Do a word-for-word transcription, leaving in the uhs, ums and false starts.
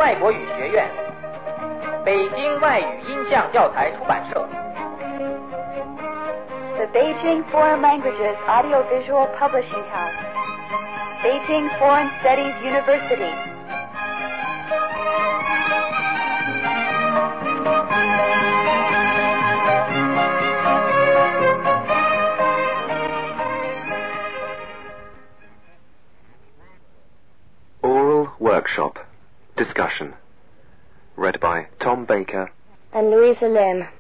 外国语学院，北京外语音像教材出版社。 The Beijing Foreign Languages Audiovisual Publishing House. Beijing Foreign Studies University. Oral Workshop. Discussion. Read by Tom Baker and Louisa Lim.